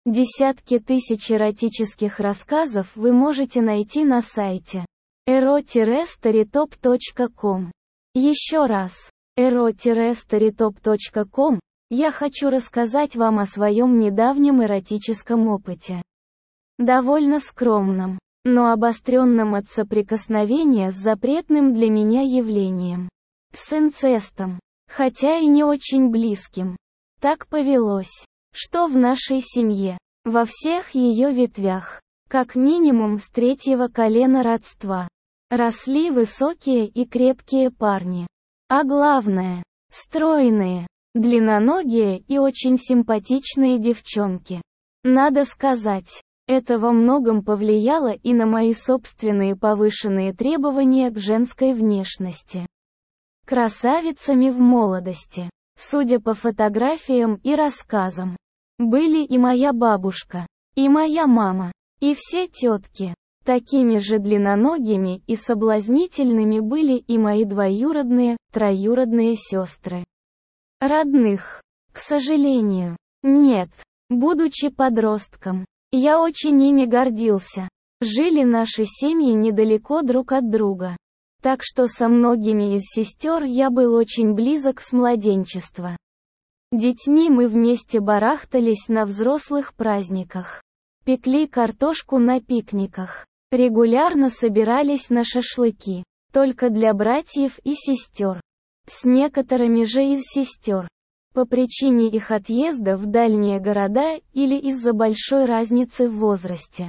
Десятки тысяч эротических рассказов вы можете найти на сайте ero-storytop.com. Еще раз, ero-storytop.com, я хочу рассказать вам о своем недавнем эротическом опыте. Довольно скромном, но обостренном от соприкосновения с запретным для меня явлением. С инцестом, хотя и не очень близким. Так повелось, что в нашей семье, во всех ее ветвях, как минимум с третьего колена родства, росли высокие и крепкие парни. А главное, стройные, длинноногие и очень симпатичные девчонки. Надо сказать, это во многом повлияло и на мои собственные повышенные требования к женской внешности. Красавицами в молодости, судя по фотографиям и рассказам, были и моя бабушка, и моя мама, и все тетки. Такими же длинноногими и соблазнительными были и мои двоюродные, троюродные сестры. Родных, к сожалению, нет. Будучи подростком, я очень ими гордился. Жили наши семьи недалеко друг от друга. Так что со многими из сестер я был очень близок с младенчества. Детьми мы вместе барахтались на взрослых праздниках. Пекли картошку на пикниках. Регулярно собирались на шашлыки. Только для братьев и сестер. С некоторыми же из сестер. По причине их отъезда в дальние города или из-за большой разницы в возрасте.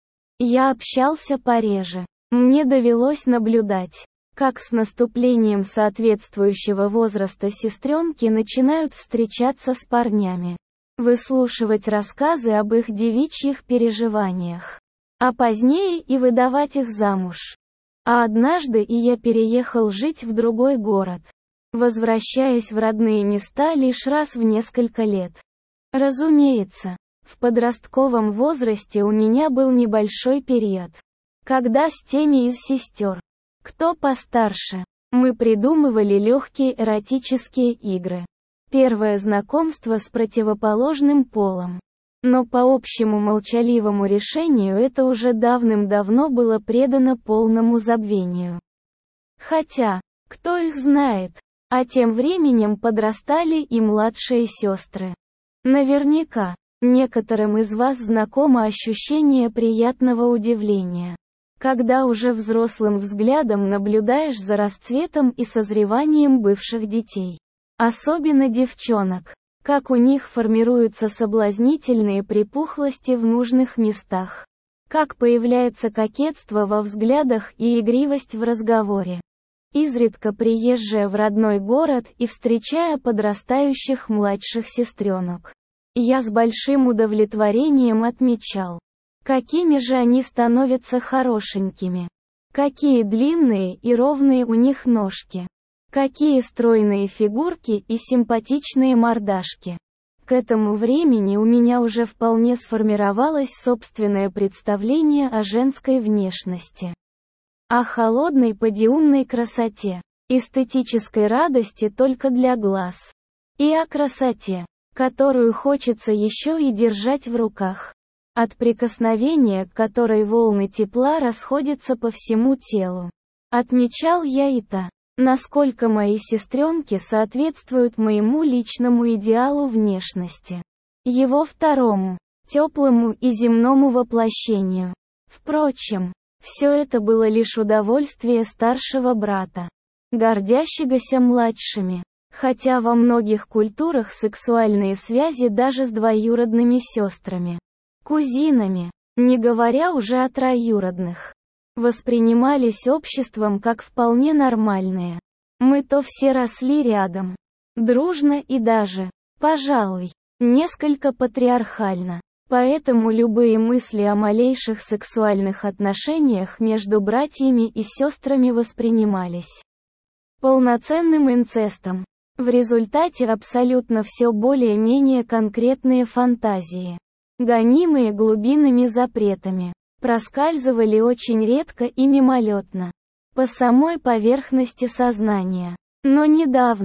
Я общался пореже. Мне довелось наблюдать, как с наступлением соответствующего возраста сестренки начинают встречаться с парнями, выслушивать рассказы об их девичьих переживаниях, а позднее и выдавать их замуж. А однажды и я переехал жить в другой город, возвращаясь в родные места лишь раз в несколько лет. Разумеется, в подростковом возрасте у меня был небольшой период, когда с теми из сестер, кто постарше, мы придумывали легкие эротические игры. Первое знакомство с противоположным полом. Но по общему молчаливому решению это уже давным-давно было предано полному забвению. Хотя, кто их знает, а тем временем подрастали и младшие сестры. Наверняка, некоторым из вас знакомо ощущение приятного удивления, когда уже взрослым взглядом наблюдаешь за расцветом и созреванием бывших детей. Особенно девчонок, как у них формируются соблазнительные припухлости в нужных местах, как появляется кокетство во взглядах и игривость в разговоре. Изредка приезжая в родной город и встречая подрастающих младших сестренок, я с большим удовлетворением отмечал, какими же они становятся хорошенькими. Какие длинные и ровные у них ножки. Какие стройные фигурки и симпатичные мордашки. К этому времени у меня уже вполне сформировалось собственное представление о женской внешности. О холодной подиумной красоте, эстетической радости только для глаз. И о красоте, которую хочется еще и держать в руках. От прикосновения к которой волны тепла расходятся по всему телу. Отмечал я и то, насколько мои сестренки соответствуют моему личному идеалу внешности. Его второму, теплому и земному воплощению. Впрочем, все это было лишь удовольствие старшего брата, гордящегося младшими. Хотя во многих культурах сексуальные связи даже с двоюродными сестрами, кузинами, не говоря уже о троюродных, воспринимались обществом как вполне нормальные. Мы то все росли рядом, дружно и даже, пожалуй, несколько патриархально. Поэтому любые мысли о малейших сексуальных отношениях между братьями и сестрами воспринимались полноценным инцестом. В результате абсолютно все более-менее конкретные фантазии, гонимые глубинными запретами, проскальзывали очень редко и мимолетно, по самой поверхности сознания. Но недавно,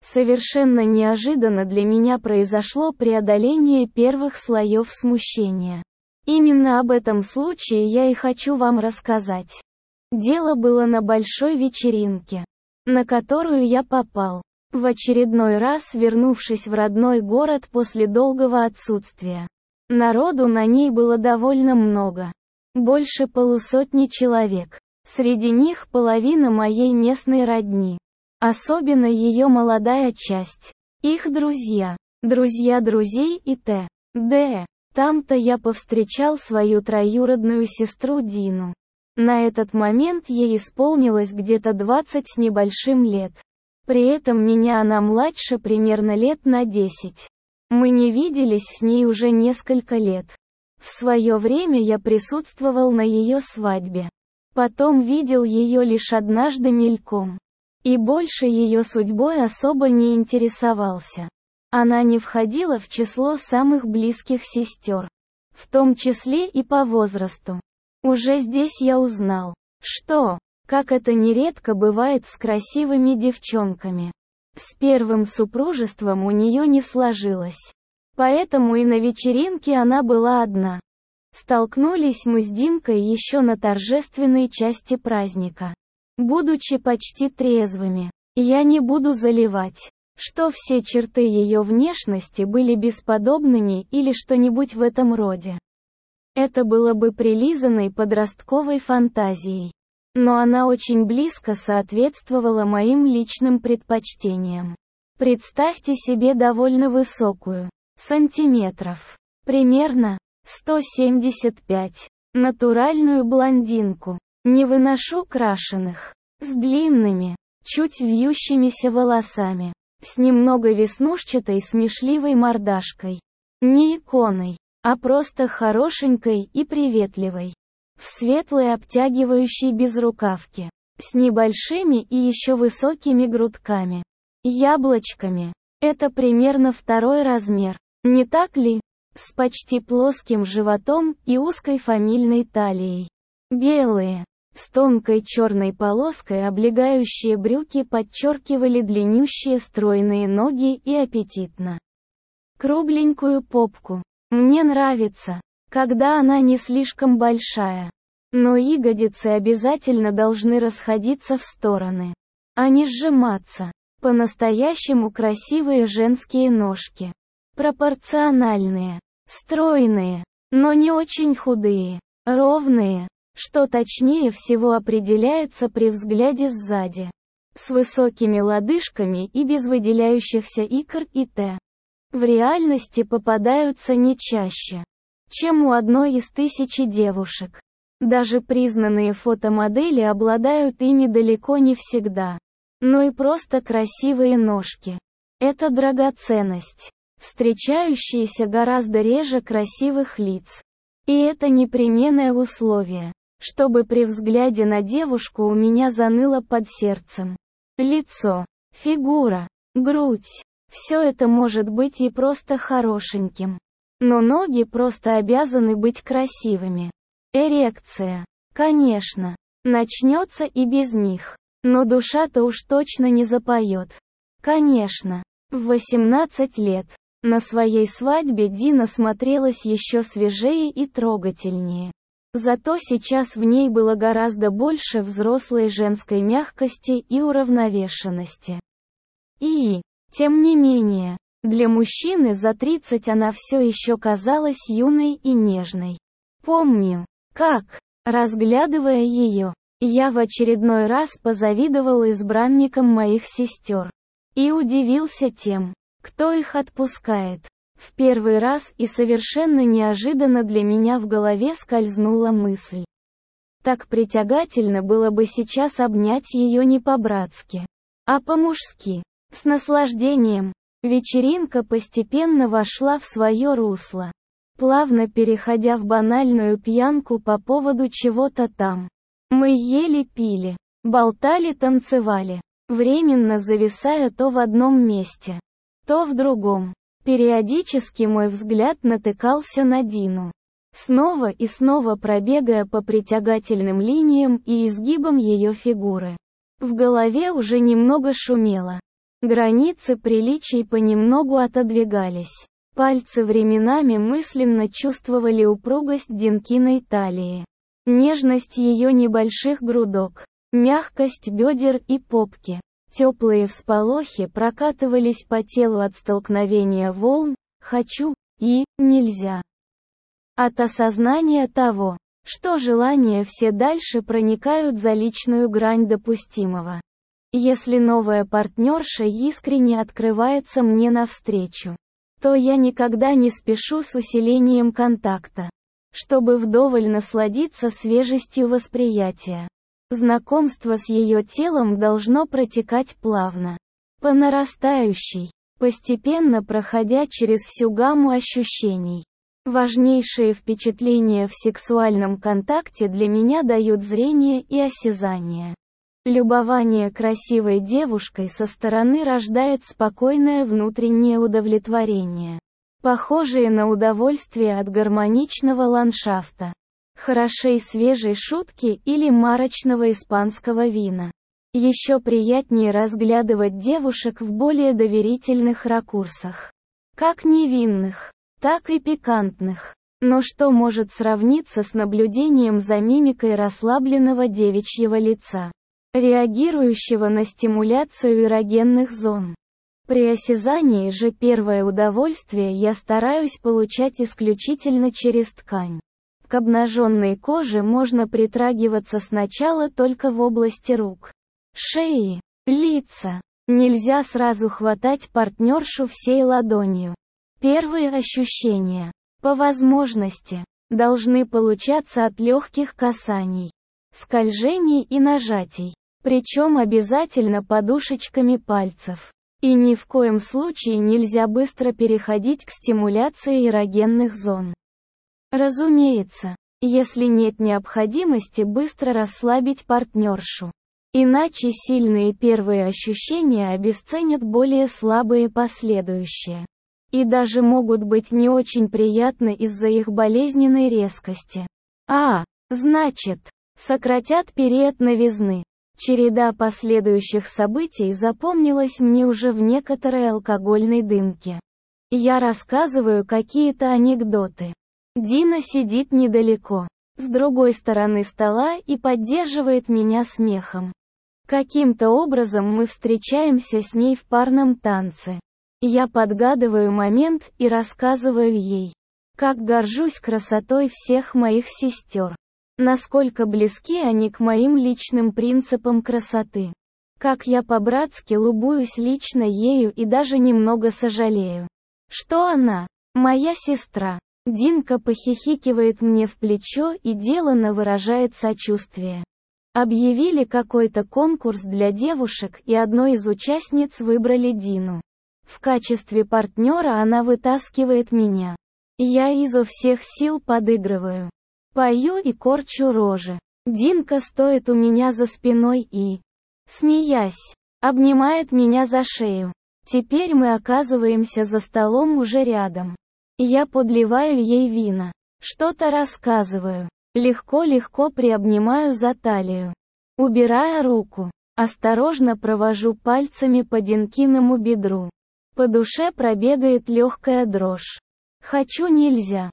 Совершенно неожиданно для меня произошло преодоление первых слоев смущения. Именно об этом случае я и хочу вам рассказать. Дело было на большой вечеринке, на которую я попал, в очередной раз вернувшись в родной город после долгого отсутствия. Народу на ней было довольно много. Больше полусотни человек. Среди них половина моей местной родни. Особенно ее молодая часть. Их друзья. Друзья друзей и т.д. Там-то я повстречал свою троюродную сестру Дину. На этот момент ей исполнилось где-то 20 с небольшим лет. При этом меня она младше примерно лет на 10. Мы не виделись с ней уже несколько лет. В свое время я присутствовал на ее свадьбе. Потом видел ее лишь однажды мельком. И больше ее судьбой особо не интересовался. Она не входила в число самых близких сестер. В том числе и по возрасту. Уже здесь я узнал, что, как это нередко бывает с красивыми девчонками, с первым супружеством у нее не сложилось. Поэтому и на вечеринке она была одна. Столкнулись мы с Динкой еще на торжественной части праздника. Будучи почти трезвыми, я не буду заливать, что все черты ее внешности были бесподобными или что-нибудь в этом роде. Это было бы прилизанной подростковой фантазией. Но она очень близко соответствовала моим личным предпочтениям. Представьте себе довольно высокую, сантиметров, примерно 175, натуральную блондинку. Не выношу крашеных, с длинными, чуть вьющимися волосами, с немного веснушчатой смешливой мордашкой. Не иконой, а просто хорошенькой и приветливой. В светлой обтягивающей безрукавке, с небольшими и еще высокими грудками. Яблочками. Это примерно второй размер, не так ли? С почти плоским животом и узкой фамильной талией. Белые, с тонкой черной полоской облегающие брюки подчеркивали длиннющие стройные ноги и аппетитно кругленькую попку. Мне нравится, когда она не слишком большая. Но ягодицы обязательно должны расходиться в стороны, а не сжиматься. По-настоящему красивые женские ножки. Пропорциональные, стройные, но не очень худые, ровные, что точнее всего определяется при взгляде сзади. С высокими лодыжками и без выделяющихся икр и т. В реальности попадаются не чаще, чем у одной из тысячи девушек. Даже признанные фотомодели обладают ими далеко не всегда. Но и просто красивые ножки. Это драгоценность, встречающаяся гораздо реже красивых лиц. И это непременное условие, чтобы при взгляде на девушку у меня заныло под сердцем. Лицо, фигура, грудь. Все это может быть и просто хорошеньким. Но ноги просто обязаны быть красивыми. Эрекция, конечно, начнется и без них. Но душа-то уж точно не запоет. Конечно, в 18 лет, на своей свадьбе Дина смотрелась еще свежее и трогательнее. Зато сейчас в ней было гораздо больше взрослой женской мягкости и уравновешенности. И, тем не менее, для мужчины за 30 она все еще казалась юной и нежной. Помню, как, разглядывая ее, я в очередной раз позавидовал избранникам моих сестер. И удивился тем, кто их отпускает. В первый раз и совершенно неожиданно для меня в голове скользнула мысль. Так притягательно было бы сейчас обнять ее не по-братски, а по-мужски, с наслаждением. Вечеринка постепенно вошла в свое русло, плавно переходя в банальную пьянку по поводу чего-то там. Мы ели, пили, болтали, танцевали, временно зависая то в одном месте, то в другом. Периодически мой взгляд натыкался на Дину, снова и снова пробегая по притягательным линиям и изгибам ее фигуры. В голове уже немного шумело. Границы приличий понемногу отодвигались. Пальцы временами мысленно чувствовали упругость Динкиной талии, нежность ее небольших грудок, мягкость бедер и попки. Теплые всполохи прокатывались по телу от столкновения волн «хочу» и «нельзя». От осознания того, что желания все дальше проникают за личную грань допустимого. Если новая партнерша искренне открывается мне навстречу, то я никогда не спешу с усилением контакта, чтобы вдоволь насладиться свежестью восприятия. Знакомство с ее телом должно протекать плавно, по нарастающей, постепенно проходя через всю гамму ощущений. Важнейшие впечатления в сексуальном контакте для меня дают зрение и осязание. Любование красивой девушкой со стороны рождает спокойное внутреннее удовлетворение, похожее на удовольствие от гармоничного ландшафта, хорошей свежей шутки или марочного испанского вина. Еще приятнее разглядывать девушек в более доверительных ракурсах, как невинных, так и пикантных. Но что может сравниться с наблюдением за мимикой расслабленного девичьего лица, реагирующего на стимуляцию эрогенных зон? При осязании же первое удовольствие я стараюсь получать исключительно через ткань. К обнаженной коже можно притрагиваться сначала только в области рук, шеи, лица. Нельзя сразу хватать партнершу всей ладонью. Первые ощущения, по возможности, должны получаться от легких касаний, скольжений и нажатий, причем обязательно подушечками пальцев. И ни в коем случае нельзя быстро переходить к стимуляции эрогенных зон. Разумеется, если нет необходимости быстро расслабить партнершу. Иначе сильные первые ощущения обесценят более слабые последующие. И даже могут быть не очень приятны из-за их болезненной резкости. Значит, сократят период новизны. Череда последующих событий запомнилась мне уже в некоторой алкогольной дымке. Я рассказываю какие-то анекдоты. Дина сидит недалеко, с другой стороны стола и поддерживает меня смехом. Каким-то образом мы встречаемся с ней в парном танце. Я подгадываю момент и рассказываю ей, как горжусь красотой всех моих сестер. Насколько близки они к моим личным принципам красоты. Как я по-братски лубуюсь лично ею и даже немного сожалею, что она, моя сестра. Динка похихикивает мне в плечо и деланно выражает сочувствие. Объявили какой-то конкурс для девушек, и одной из участниц выбрали Дину. В качестве партнера она вытаскивает меня. Я изо всех сил подыгрываю. Пою и корчу рожи. Динка стоит у меня за спиной и, смеясь, обнимает меня за шею. Теперь мы оказываемся за столом уже рядом. Я подливаю ей вина. Что-то рассказываю. Легко-легко приобнимаю за талию. Убирая руку, осторожно провожу пальцами по Динкиному бедру. По душе пробегает легкая дрожь. Хочу нельзя.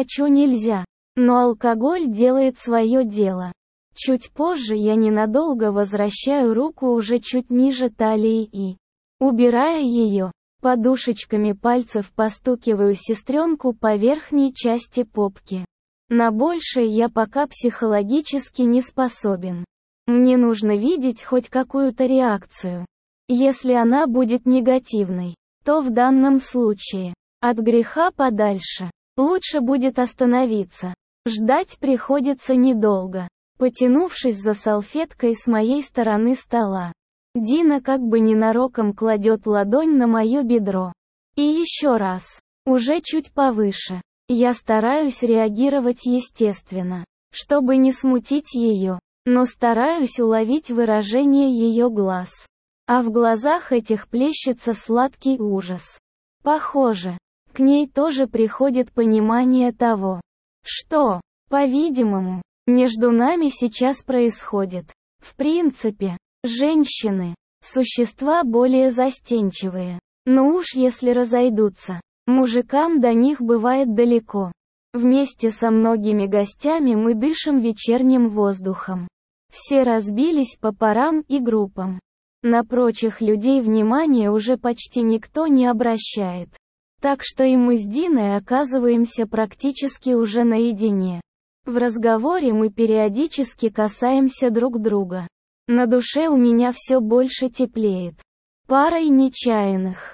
Но алкоголь делает свое дело. Чуть позже я ненадолго возвращаю руку уже чуть ниже талии и, убирая ее, подушечками пальцев постукиваю сестренку по верхней части попки. На большее я пока психологически не способен. Мне нужно видеть хоть какую-то реакцию. Если она будет негативной, то в данном случае, от греха подальше, лучше будет остановиться. Ждать приходится недолго. Потянувшись за салфеткой с моей стороны стола, Дина как бы ненароком кладет ладонь на мое бедро. И еще раз, уже чуть повыше. Я стараюсь реагировать естественно, чтобы не смутить ее, но стараюсь уловить выражение ее глаз. А в глазах этих плещется сладкий ужас. Похоже, к ней тоже приходит понимание того, что, по-видимому, между нами сейчас происходит. В принципе, женщины, Существа более застенчивые. Но уж если разойдутся, мужикам до них бывает далеко. Вместе со многими гостями мы дышим вечерним воздухом. Все разбились по парам и группам. На прочих людей внимания уже почти никто не обращает. Так что и мы с Диной оказываемся практически уже наедине. В разговоре мы периодически касаемся друг друга. На душе у меня все больше теплеет. Парой нечаянных.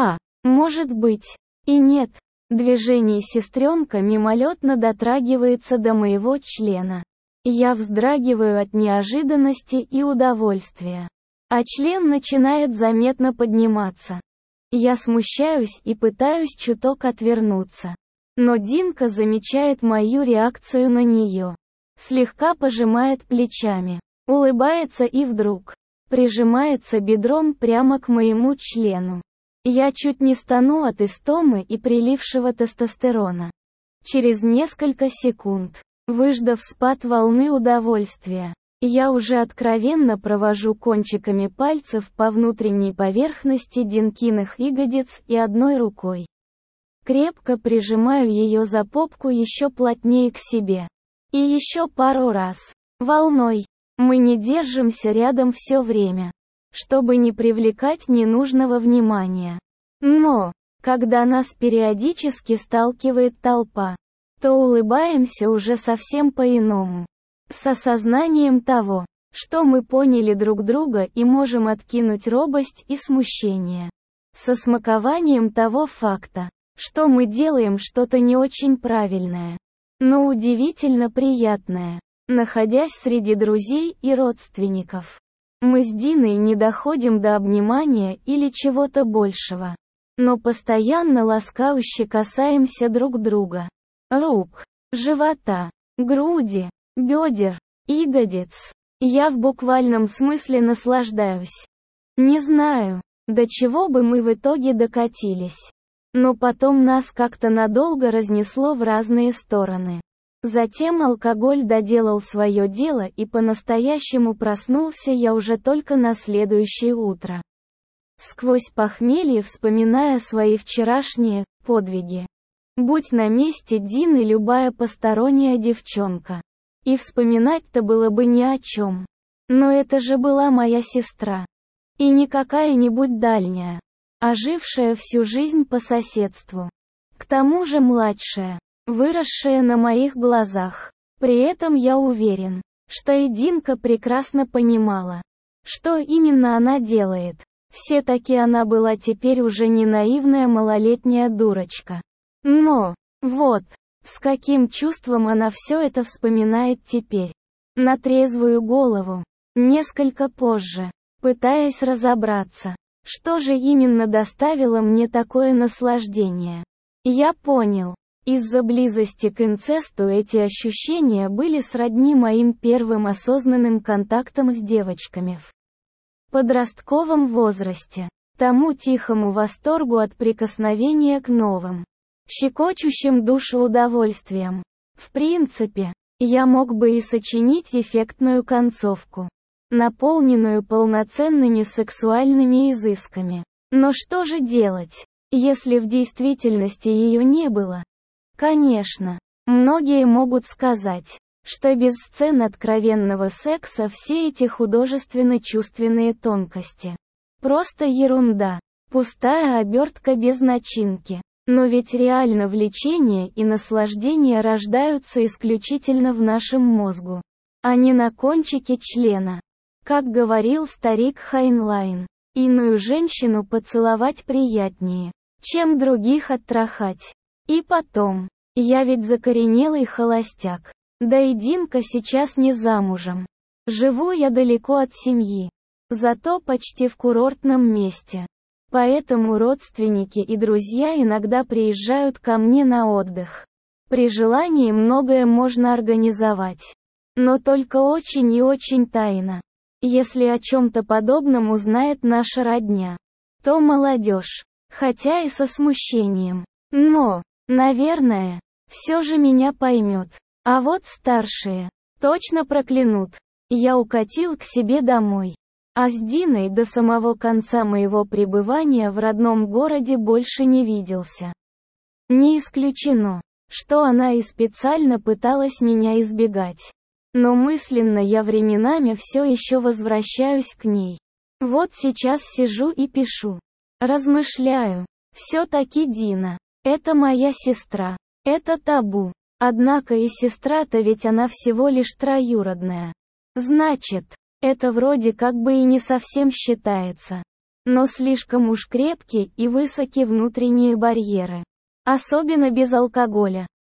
Может быть. И нет. Движение сестренка мимолетно дотрагивается до моего члена. Я вздрагиваю от неожиданности и удовольствия. А член начинает заметно подниматься. Я смущаюсь и пытаюсь чуток отвернуться. Но Динка замечает мою реакцию на нее. Слегка пожимает плечами. Улыбается и вдруг прижимается бедром прямо к моему члену. Я чуть не стану от истомы и прилившего тестостерона. Через несколько секунд, выждав спад волны удовольствия, я уже откровенно провожу кончиками пальцев по внутренней поверхности Динкиных ягодиц и одной рукой крепко прижимаю ее за попку еще плотнее к себе. И еще пару раз. Волной. Мы не держимся рядом все время, чтобы не привлекать ненужного внимания. Но, когда нас периодически сталкивает толпа, то улыбаемся уже совсем по-иному. С осознанием того, что мы поняли друг друга и можем откинуть робость и смущение. Со смакованием того факта, что мы делаем что-то не очень правильное, но удивительно приятное, находясь среди друзей и родственников. Мы с Диной не доходим до обнимания или чего-то большего, но постоянно ласкающе касаемся друг друга. Рук, живота, груди, бедер, ягодиц. Я в буквальном смысле наслаждаюсь. Не знаю, до чего бы мы в итоге докатились. Но потом нас как-то надолго разнесло в разные стороны. Затем алкоголь доделал свое дело, и по-настоящему проснулся я уже только на следующее утро. Сквозь похмелье вспоминая свои вчерашние подвиги. Будь на месте Дины любая посторонняя девчонка. И вспоминать-то было бы ни о чем. Но это же была моя сестра. И не какая-нибудь дальняя, а жившая всю жизнь по соседству. К тому же младшая, выросшая на моих глазах. При этом я уверен, что и Динка прекрасно понимала, что именно она делает. Все-таки она была теперь уже не наивная малолетняя дурочка. Но, вот, с каким чувством она все это вспоминает теперь. На трезвую голову. Несколько позже, пытаясь разобраться, что же именно доставило мне такое наслаждение. Я понял. Из-за близости к инцесту эти ощущения были сродни моим первым осознанным контактам с девочками в подростковом возрасте, тому тихому восторгу от прикосновения к новым, щекочущим душу удовольствиям. В принципе, я мог бы и сочинить эффектную концовку, наполненную полноценными сексуальными изысками. Но что же делать, если в действительности ее не было? Конечно, многие могут сказать, что без сцен откровенного секса все эти художественно-чувственные тонкости просто ерунда, пустая обертка без начинки. Но ведь реально влечение и наслаждение рождаются исключительно в нашем мозгу, а не на кончике члена. Как говорил старик Хайнлайн, иную женщину поцеловать приятнее, чем других оттрахать. И потом, я ведь закоренелый холостяк. Да и Динка сейчас не замужем. Живу я далеко от семьи, зато почти в курортном месте. Поэтому родственники и друзья иногда приезжают ко мне на отдых. При желании многое можно организовать. Но только очень и очень тайно. Если о чем-то подобном узнает наша родня, то молодежь, хотя и со смущением. Но, наверное, все же меня поймет. А вот старшие точно проклянут. Я укатил к себе домой. А с Диной до самого конца моего пребывания в родном городе больше не виделся. Не исключено, что она и специально пыталась меня избегать. Но мысленно я временами все еще возвращаюсь к ней. Вот сейчас сижу и пишу. Размышляю. Все-таки Дина. Это моя сестра. Это табу. Однако и сестра-то ведь она всего лишь троюродная. Значит, это вроде как бы и не совсем считается. Но слишком уж крепкие и высокие внутренние барьеры. Особенно без алкоголя.